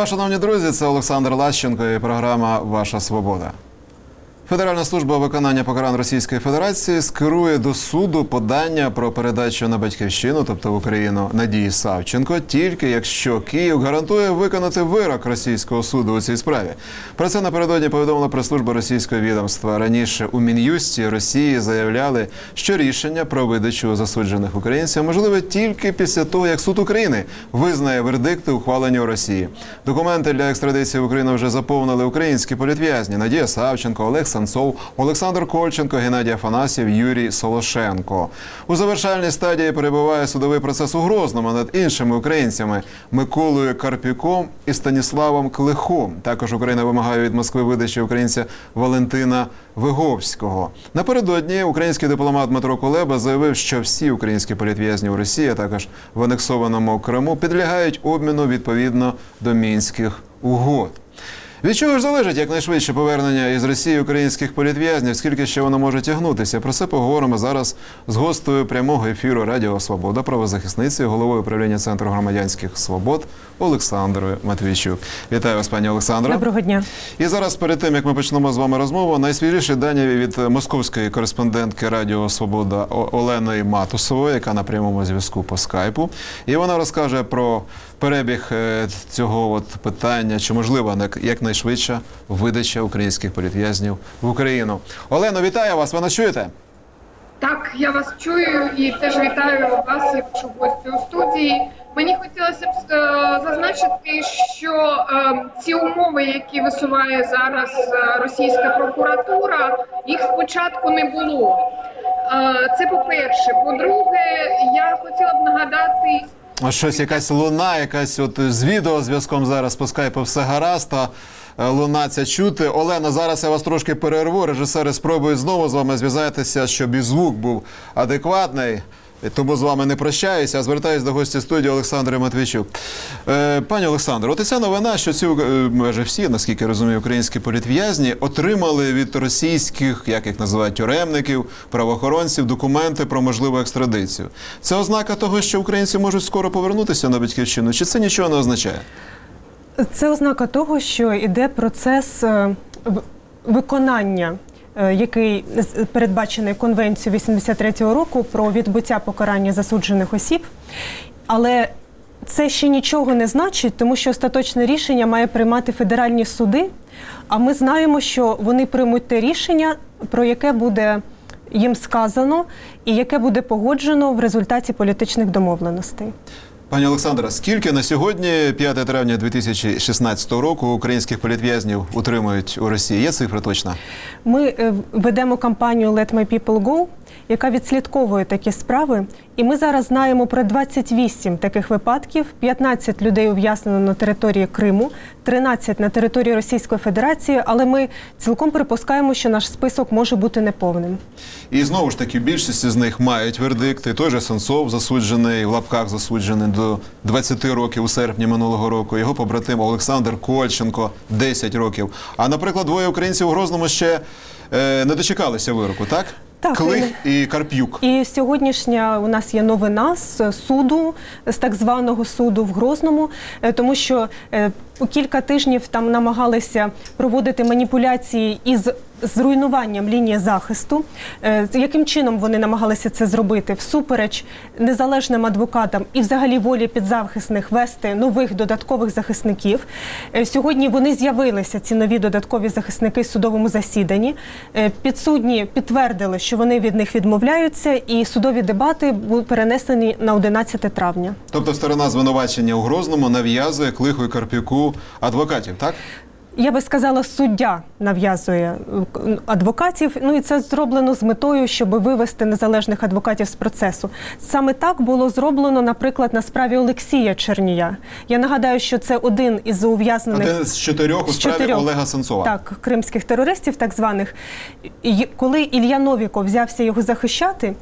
вас, шановні друзі, це Олександр Лащенко і програма «Ваша свобода». Федеральна служба виконання покарань Російської Федерації скерує до суду подання про передачу на батьківщину, тобто в Україну, Надії Савченко, тільки якщо Київ гарантує виконати вирок російського суду у цій справі. Про це напередодні повідомила прес-служба російського відомства. Раніше у Мін'юсті Росії заявляли, що рішення про видачу засуджених українців можливе тільки після того, як суд України визнає вердикти, ухвалені у Росії. Документи для екстрадиції в Україну вже заповнили українські політв'язні: Надія Савченко, Олег Сенцов, Олександр Кольченко, Геннадій Афанасьєв, Юрій Солошенко. У завершальній стадії перебуває судовий процес у Грозному над іншими українцями – Миколою Карпюком і Станіславом Клихом. Також Україна вимагає від Москви видачі українця Валентина Виговського. Напередодні український дипломат Дмитро Кулеба заявив, що всі українські політв'язні у Росії, а також в анексованому Криму, підлягають обміну відповідно до Мінських угод. Від чого ж залежить якнайшвидше повернення із Росії українських політв'язнів, скільки ще воно може тягнутися? Про це поговоримо зараз з гостею прямого ефіру Радіо Свобода, правозахисницею, головою управління Центру громадянських свобод Олександрою Матвійчук. Вітаю вас, пані Олександро. Доброго дня. І зараз, перед тим, як ми почнемо з вами розмову, найсвіжіші дані від московської кореспондентки Радіо Свобода Олени Матусової, яка на прямому зв'язку по скайпу. І вона розкаже про перебіг цього питання, чи можливо якнайшвидша видача українських політв'язнів в Україну. Олено, вітаю вас, ви нас чуєте? Так, я вас чую і теж вітаю вас і вашу гостю у студії. Мені хотілося б зазначити, що ці умови, які висуває зараз російська прокуратура, їх спочатку не було. Це по-перше. По-друге, я хотіла б нагадати... Щось, якась луна, якась з відеозв'язком зараз по скайпу все гаразд, а луна ця чути. Олена, зараз я вас трошки перерву, режисери спробують знову з вами зв'язатися, щоб і звук був адекватний. Тому з вами не прощаюся, а звертаюся до гостя студії Олександри Матвійчук. Пані Олександро, от ця новина, що ці, майже всі, наскільки я розумію, українські політв'язні отримали від російських, як їх називають, тюремників, правоохоронців, документи про можливу екстрадицію. Це ознака того, що українці можуть скоро повернутися на батьківщину, чи це нічого не означає? Це ознака того, що йде процес виконання, який передбачений Конвенцією 83-го року про відбуття покарання засуджених осіб. Але це ще нічого не значить, тому що остаточне рішення має приймати федеральні суди, а ми знаємо, що вони приймуть те рішення, про яке буде їм сказано і яке буде погоджено в результаті політичних домовленостей. Пані Олександра, скільки на сьогодні, 5 травня 2016 року, українських політв'язнів утримують у Росії? Є цифра точна? Ми ведемо кампанію «Let my people go», яка відслідковує такі справи. І ми зараз знаємо про 28 таких випадків. 15 людей ув'язнено на території Криму, 13 на території Російської Федерації, але ми цілком припускаємо, що наш список може бути неповним. І знову ж таки, більшість з них мають вердикти. Той же Сенцов засуджений, в лапках засуджений до 20 років у серпні минулого року. Його побратим Олександр Кольченко 10 років. А, наприклад, двоє українців у Грозному ще не дочекалися вироку, так? Так, Клих і Карпюк. І сьогоднішня у нас є новина з суду, з так званого суду в Грозному, тому що кілька тижнів там намагалися проводити маніпуляції із зруйнуванням лінії захисту. Яким чином вони намагалися це зробити? Всупереч незалежним адвокатам і взагалі волі підзахисних вести нових додаткових захисників. Сьогодні вони з'явилися, ці нові додаткові захисники, в судовому засіданні. Підсудні підтвердили, що вони від них відмовляються, і судові дебати будуть перенесені на 11 травня. Тобто сторона звинувачення у Грозному нав'язує Клиху і Карпюку адвокатів, так? Я би сказала, суддя нав'язує адвокатів, і це зроблено з метою, щоб вивести незалежних адвокатів з процесу. Саме так було зроблено, наприклад, на справі Олексія Чернія. Я нагадаю, що це один із ув'язнених... Один з 4 у справі Олега Сенцова. Так, кримських терористів, так званих. І коли Ілля Новіков взявся його захищати,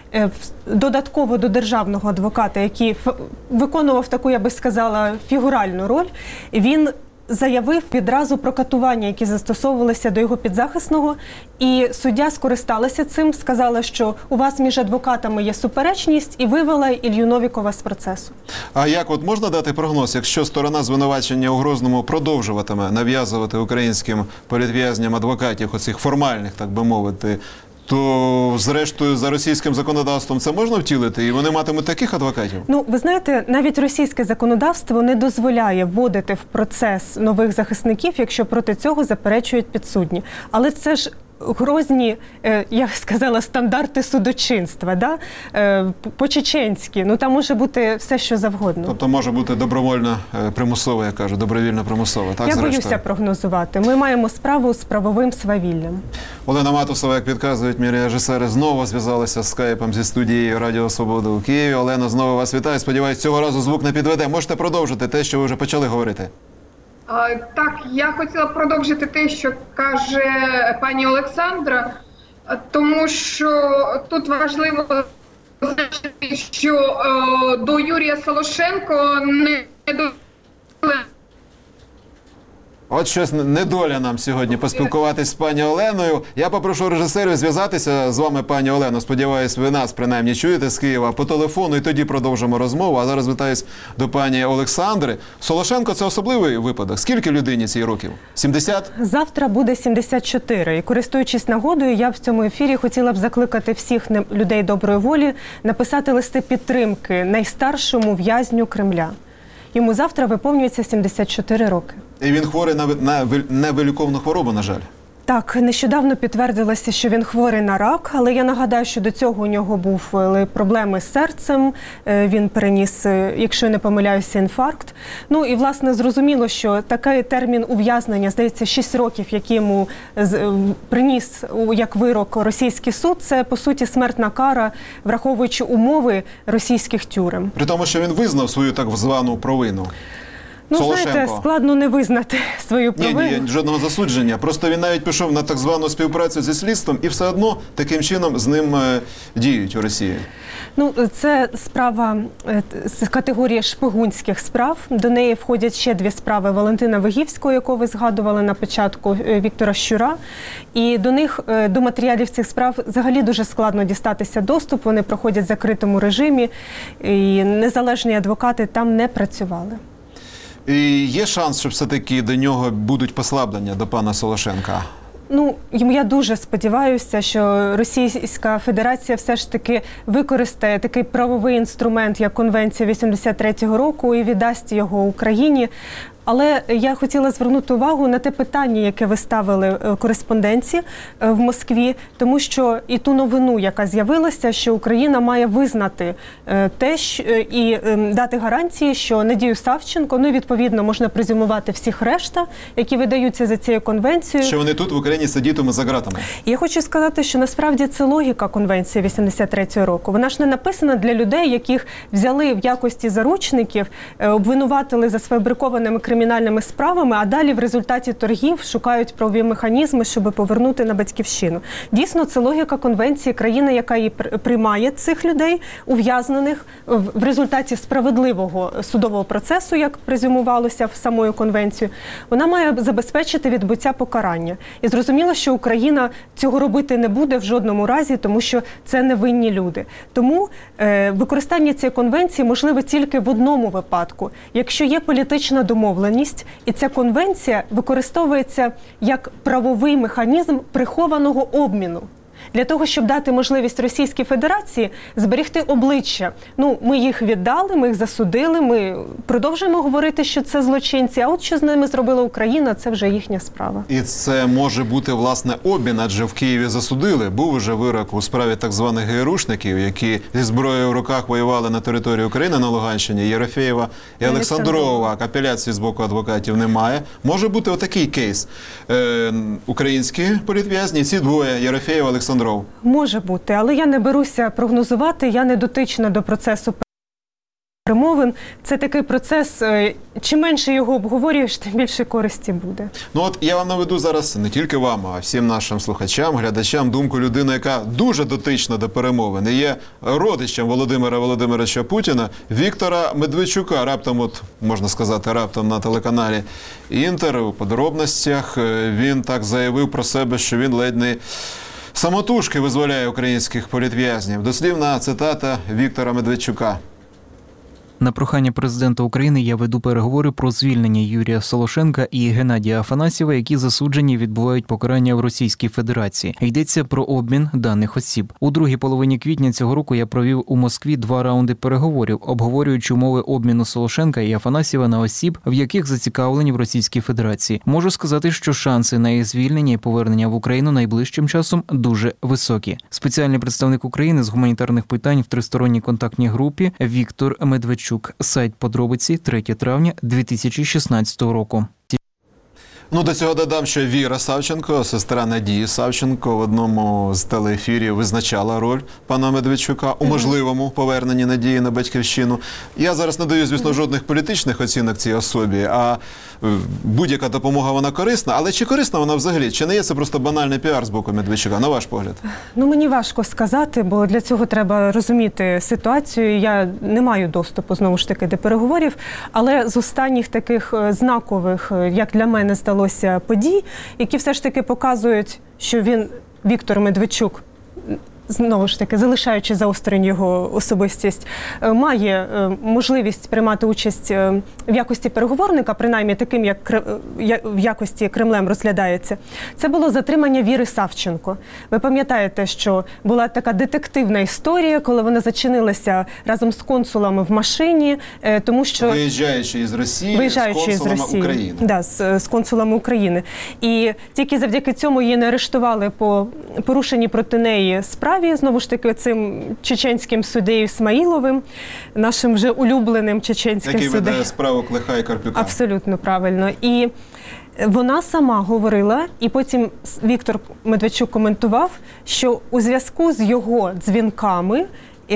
додатково до державного адвоката, який виконував таку, я би сказала, фігуральну роль, він заявив відразу про катування, які застосовувалися до його підзахисного, і суддя скористалася цим, сказала, що у вас між адвокатами є суперечність, і вивела Ілью Новікова з процесу. А як от можна дати прогноз, якщо сторона звинувачення у Грозному продовжуватиме нав'язувати українським політв'язням адвокатів, оцих формальних, так би мовити, то, зрештою, за російським законодавством це можна втілити, і вони матимуть таких адвокатів? Ну, ви знаєте, навіть російське законодавство не дозволяє вводити в процес нових захисників, якщо проти цього заперечують підсудні. Але це ж грозні, я сказала, стандарти судочинства, да? По-чеченськи. Ну, там може бути все, що завгодно. Тобто може бути добровольно примусово, я кажу, добровільно примусово, так, Я зрештою? боюся прогнозувати. Ми маємо справу з правовим свавіллям. Олена Матусова, як підказують мій режисери, знову зв'язалися з скайпом зі студією Радіо Свобода у Києві. Олена, знову вас вітаю. Сподіваюсь, цього разу звук не підведе. Можете продовжити те, що ви вже почали говорити. Так, я хотіла продовжити те, що каже пані Олександра, тому що тут важливо зазначити, що до Юрія Солошенко не до... От щось недоля нам сьогодні поспілкуватись з пані Оленою. Я попрошу режисерів зв'язатися з вами, пані Олено. Сподіваюсь, ви нас принаймні чуєте з Києва по телефону, і тоді продовжимо розмову. А зараз звертаюсь до пані Олександри. Солошенко – це особливий випадок. Скільки людині цій років? 70? Завтра буде 74. І користуючись нагодою, я в цьому ефірі хотіла б закликати всіх людей доброї волі написати листи підтримки найстаршому в'язню Кремля. Йому завтра виповнюється 74 роки. І він хворий на невиліковну хворобу, на жаль. Так, нещодавно підтвердилося, що він хворий на рак, але я нагадаю, що до цього у нього були проблеми з серцем, він переніс, якщо не помиляюся, інфаркт. Ну і, власне, зрозуміло, що такий термін ув'язнення, здається, 6 років, який йому приніс як вирок російський суд, це, по суті, смертна кара, враховуючи умови російських тюрем. При тому, що він визнав свою так звану провину. Ну, Солошенко. знаєте, складно не визнати свою провину. Ні, жодного засудження. Просто він навіть пішов на так звану співпрацю зі слідством, і все одно таким чином з ним діють у Росії. Ну, це справа з категорії шпигунських справ. До неї входять ще 2 справи Валентина Вигівського, яку ви згадували на початку, Віктора Щура. І до них, до матеріалів цих справ, взагалі дуже складно дістатися доступ. Вони проходять в закритому режимі, і незалежні адвокати там не працювали. І є шанс, що все-таки до нього будуть послаблення, до пана Солошенка? Ну, я дуже сподіваюся, що Російська Федерація все ж таки використає такий правовий інструмент, як Конвенція 83-го року, і віддасть його Україні. Але я хотіла звернути увагу на те питання, яке ви ставили кореспонденці в Москві, тому що і ту новину, яка з'явилася, що Україна має визнати те, і дати гарантії, що Надію Савченко, ну, відповідно, можна презюмувати всіх решта, які видаються за цією конвенцією. Що вони тут в Україні сидітимуть за ґратами. І я хочу сказати, що насправді це логіка Конвенції 83-го року. Вона ж не написана для людей, яких взяли в якості заручників, обвинуватили за сфабрикованими кримінальними справами, а далі в результаті торгів шукають правові механізми, щоб повернути на батьківщину. Дійсно, це логіка Конвенції. Країна, яка її приймає цих людей, ув'язнених в результаті справедливого судового процесу, як презюмувалося в самою Конвенцією, вона має забезпечити відбуття покарання. І зрозуміло, що Україна цього робити не буде в жодному разі, тому що це невинні люди. Тому використання цієї конвенції можливе тільки в одному випадку. Якщо є політична домовленість, і ця конвенція використовується як правовий механізм прихованого обміну. Для того, щоб дати можливість Російській Федерації зберегти обличчя. Ну, ми їх віддали, ми їх засудили, ми продовжуємо говорити, що це злочинці, а от що з ними зробила Україна, це вже їхня справа. І це може бути, власне, обмін, адже в Києві засудили. Був уже вирок у справі так званих ГРУшників, які зі зброєю в руках воювали на території України на Луганщині, Єрофеєва і Олександрова. Апеляції з боку адвокатів немає. Може бути отакий кейс. Українські політв'язні, ці двоє, Єрофеєва, Олександров. Може бути, але я не беруся прогнозувати, я не дотична до процесу перемовин. Це такий процес, чим менше його обговорюєш, тим більше користі буде. Ну от я вам наведу зараз не тільки вам, а всім нашим слухачам, глядачам думку людини, яка дуже дотична до перемовин. І є родичем Володимира Володимировича Путіна, Віктора Медведчука. Раптом, от можна сказати, раптом на телеканалі Інтер у подробностях він так заявив про себе, що він ледь не самотужки визволяє українських політв'язнів. Дослівна цитата Віктора Медведчука. На прохання президента України я веду переговори про звільнення Юрія Солошенка і Геннадія Афанасьєва, які засуджені відбувають покарання в Російській Федерації. Йдеться про обмін даних осіб. У другій половині квітня цього року я провів у Москві 2 раунди переговорів, обговорюючи умови обміну Солошенка і Афанасьєва на осіб, в яких зацікавлені в Російській Федерації. Можу сказати, що шанси на їх звільнення і повернення в Україну найближчим часом дуже високі. Спеціальний представник України з гуманітарних питань в тристоронній контактній групі Віктор Медведчук. Сайт подробиці 3 травня 2016 року. Ну, до цього додам, що Віра Савченко, сестра Надії Савченко, в одному з телеефірів визначала роль пана Медведчука у можливому поверненні Надії на батьківщину. Я зараз не даю, звісно, жодних політичних оцінок цій особі, а будь-яка допомога, вона корисна. Але чи корисна вона взагалі? Чи не є це просто банальний піар з боку Медведчука, на ваш погляд? Ну, мені важко сказати, бо для цього треба розуміти ситуацію. Я не маю доступу, знову ж таки, до переговорів, але з останніх таких знакових, як для мене здалося, подій, які все ж таки показують, що він, Віктор Медведчук, знову ж таки, залишаючи заострень його особистість, має можливість приймати участь в якості переговорника, принаймні таким, як в якості Кремлем розглядається. Це було затримання Віри Савченко. Ви пам'ятаєте, що була така детективна історія, коли вона зачинилася разом з консулами в машині, тому що... Виїжджаючи із Росії, з консулами України. Да, з консулами України. І тільки завдяки цьому її не арештували по порушенні проти неї справі, знову ж таки, цим чеченським суддею Ісмаїловим, нашим вже улюбленим чеченським суддею. Який веде справу Клиха і Карпюка. Абсолютно правильно. І вона сама говорила, і потім Віктор Медведчук коментував, що у зв'язку з його дзвінками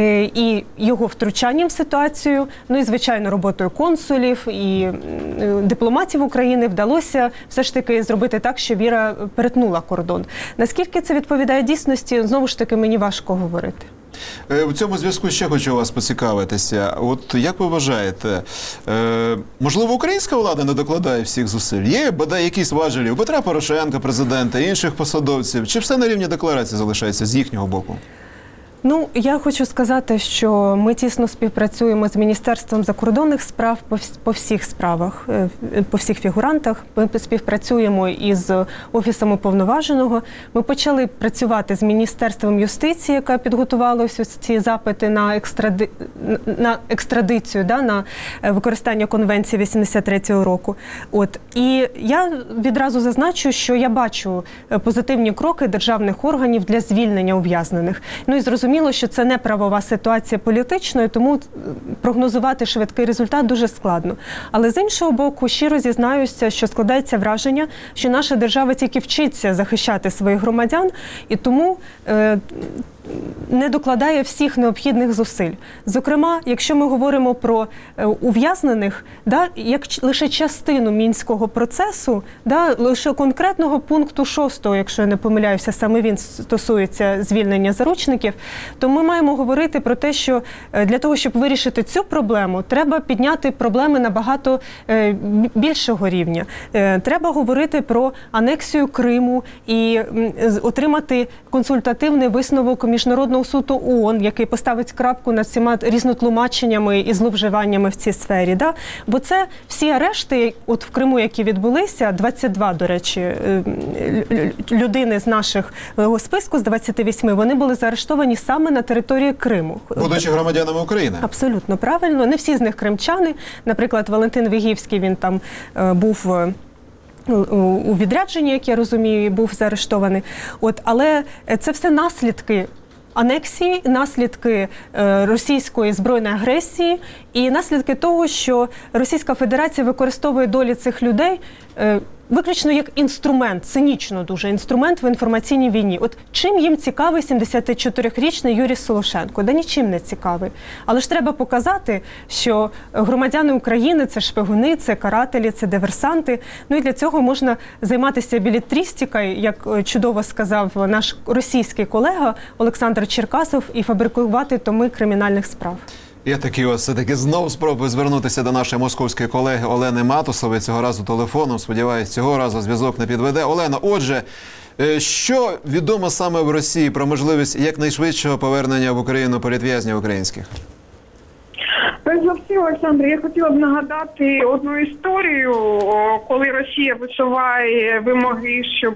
і його втручанням в ситуацію, ну і, звичайно, роботою консулів і дипломатів України вдалося все ж таки зробити так, що Віра перетнула кордон. Наскільки це відповідає дійсності, знову ж таки, мені важко говорити. В цьому зв'язку ще хочу вас поцікавитися. От як ви вважаєте, можливо, українська влада не докладає всіх зусиль? Є, бодай, якісь важелі у Петра Порошенка, президента, інших посадовців? Чи все на рівні декларації залишається з їхнього боку? Ну, я хочу сказати, що ми тісно співпрацюємо з Міністерством закордонних справ по всіх справах, по всіх фігурантах. Ми співпрацюємо із Офісом Уповноваженого. Ми почали працювати з Міністерством юстиції, яке підготувало ось ці запити на екстрадицію, на використання Конвенції 83-го року. І я відразу зазначу, що я бачу позитивні кроки державних органів для звільнення ув'язнених. Ну і зрозуміло, що це не правова ситуація політичної, тому прогнозувати швидкий результат дуже складно. Але з іншого боку, щиро зізнаюся, що складається враження, що наша держава тільки вчиться захищати своїх громадян, і тому не докладає всіх необхідних зусиль. Зокрема, якщо ми говоримо про ув'язнених, як лише частину Мінського процесу, лише конкретного пункту 6, якщо я не помиляюся, саме він стосується звільнення заручників, то ми маємо говорити про те, що для того, щоб вирішити цю проблему, треба підняти проблеми набагато більшого рівня. Треба говорити про анексію Криму і отримати консультативний висновок Міжнародного суду ООН, який поставить крапку над всіма різнотлумаченнями і зловживаннями в цій сфері. Бо це всі арешти, от в Криму, які відбулися, 22, до речі, людини з нашого списку, з 28, вони були заарештовані саме на території Криму. Будучи громадянами України. Абсолютно правильно. Не всі з них кримчани. Наприклад, Валентин Вігівський, він там був у відрядженні, як я розумію, був заарештований. Але це все наслідки анексії, наслідки російської збройної агресії і наслідки того, що Російська Федерація використовує долі цих людей виключно як інструмент, цинічно дуже інструмент в інформаційній війні. От чим їм цікавий 74-річний Юрій Солошенко? Да нічим не цікавий. Але ж треба показати, що громадяни України – це шпигуни, це карателі, це диверсанти. Ну і для цього можна займатися білетристикою, як чудово сказав наш російський колега Олександр Черкасов, і фабрикувати томи кримінальних справ. Я таки все-таки знову спробую звернутися до нашої московської колеги Олени Матусової, цього разу телефоном. Сподіваюсь, цього разу зв'язок не підведе. Олена, отже, що відомо саме в Росії про можливість якнайшвидшого повернення в Україну політв'язнів українських? Перш за все, Олександр, я хотіла б нагадати одну історію, коли Росія висуває вимоги, щоб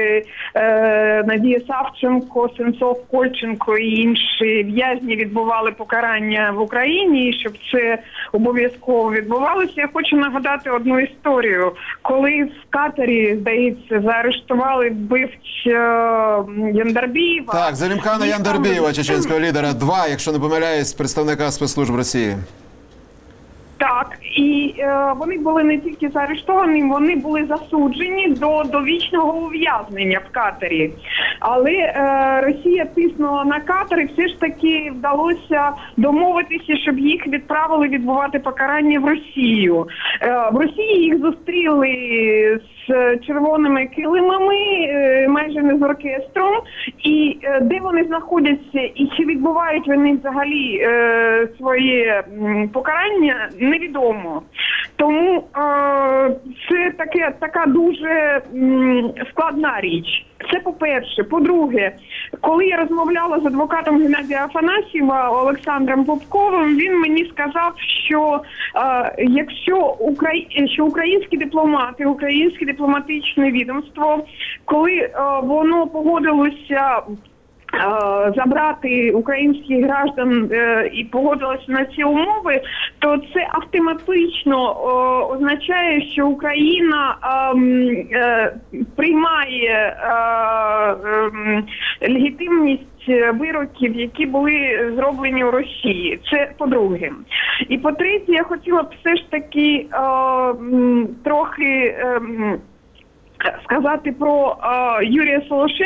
Надія Савченко, Сенцов, Кольченко і інші в'язні відбували покарання в Україні, і щоб це обов'язково відбувалося. Я хочу нагадати одну історію, коли в Катарі, здається, заарештували вбивць Яндарбієва. Так, Залімхана Яндарбієва, чеченського лідера, 2, якщо не помиляюсь, представника спецслужб Росії. Так, і вони були не тільки заарештовані, вони були засуджені до довічного ув'язнення в Катарі. Але Росія тиснула на Катар, і все ж таки вдалося домовитися, щоб їх відправили відбувати покарання в Росію. В Росії їх зустріли з червоними килимами, майже не з оркестром. І де вони знаходяться і чи відбувають вони взагалі своє покарання, невідомо. Тому це така дуже складна річ. Це по-перше. По-друге, коли я розмовляла з адвокатом Геннадія Афанасьєва Олександром Попковим, він мені сказав, що якщо українські дипломати, українське дипломатичне відомство, коли воно погодилося забрати українських граждан і погодилася на ці умови, то це автоматично означає, що Україна приймає легітимність вироків, які були зроблені у Росії. Це по-друге. І по-третє, я хотіла б все ж таки трохи сказати про Юрія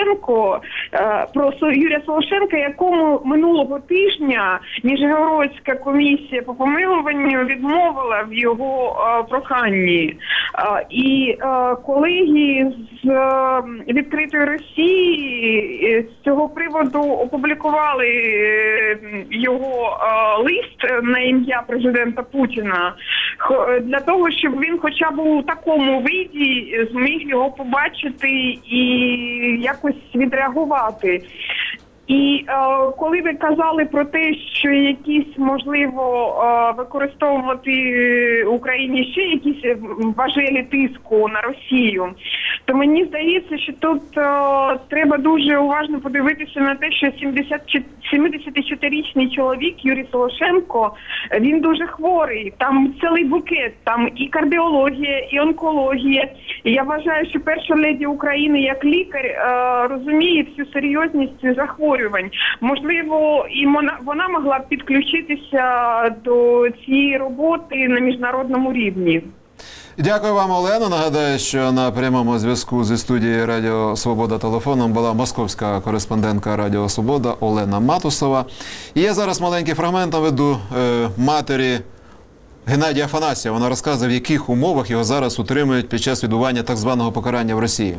Солошенка, якому минулого тижня Нижегородська комісія по помилуванню відмовила в його проханні. І колеги з «Відкритої Росії» з цього приводу опублікували його лист на ім'я президента Путіна для того, щоб він хоча б у такому виді зміг його побачити і якось відреагувати. І коли ви казали про те, що якісь, можливо, використовувати Україні ще якісь важелі тиску на Росію, то мені здається, що тут треба дуже уважно подивитися на те, що 74-річний чоловік Юрій Солошенко, він дуже хворий, там цілий букет, там і кардіологія, і онкологія. І я вважаю, що перша леді України як лікар розуміє всю серйозність цих захворювань. Можливо, і вона могла б підключитися до цієї роботи на міжнародному рівні. Дякую вам, Олено. Нагадаю, що на прямому зв'язку зі студією Радіо Свобода телефоном була московська кореспондентка Радіо Свобода Олена Матусова. І я зараз маленький фрагмент наведу матері Геннадія Афанасьєва. Вона розказує, в яких умовах його зараз утримують під час відбування так званого покарання в Росії.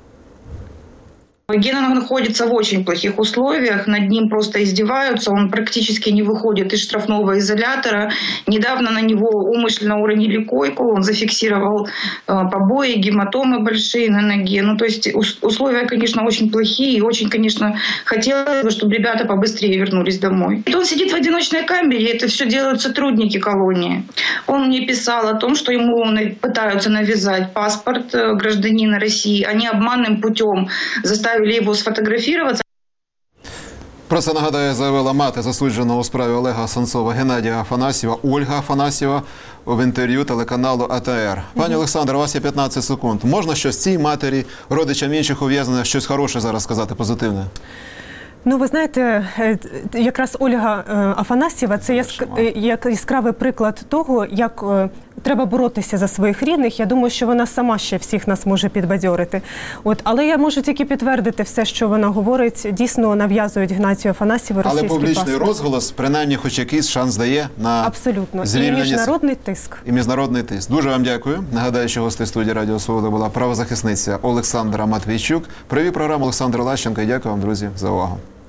Гена находится в очень плохих условиях, над ним просто издеваются, он практически не выходит из штрафного изолятора. Недавно на него умышленно уронили койку, он зафиксировал побои, гематомы большие на ноге. Ну, то есть условия, конечно, очень плохие, и очень, конечно, хотелось бы, чтобы ребята побыстрее вернулись домой. Он сидит в одиночной камере, и это все делают сотрудники колонии. Он мне писал о том, что ему пытаются навязать паспорт гражданина России. Они обманным путем заставили його сфотографуватися. Про це, нагадаю, заявила мати засудженого у справі Олега Сенцова Геннадія Афанасьєва, Ольга Афанасьєва, в інтерв'ю телеканалу АТР. Пані Олександра, у вас є 15 секунд. Можна щось цій матері, родичам інших ув'язнених, щось хороше зараз сказати, позитивне? Ну, ви знаєте, якраз Ольга Афанасьєва – це яскравий приклад того, як треба боротися за своїх рідних. Я думаю, що вона сама ще всіх нас може підбадьорити. Але я можу тільки підтвердити все, що вона говорить. Дійсно нав'язують Геннадію Афанасьєву Але російський публічний паспорт. розголос, принаймні, хоч якийсь шанс дає на Абсолютно. І звільнення. міжнародний тиск. І міжнародний тиск. Дуже вам дякую. Нагадаю, що гостею студії Радіо Свобода була правозахисниця Олександра Матвійчук. Провів програму Олександр Лащенко. І дякую вам, друзі, за увагу.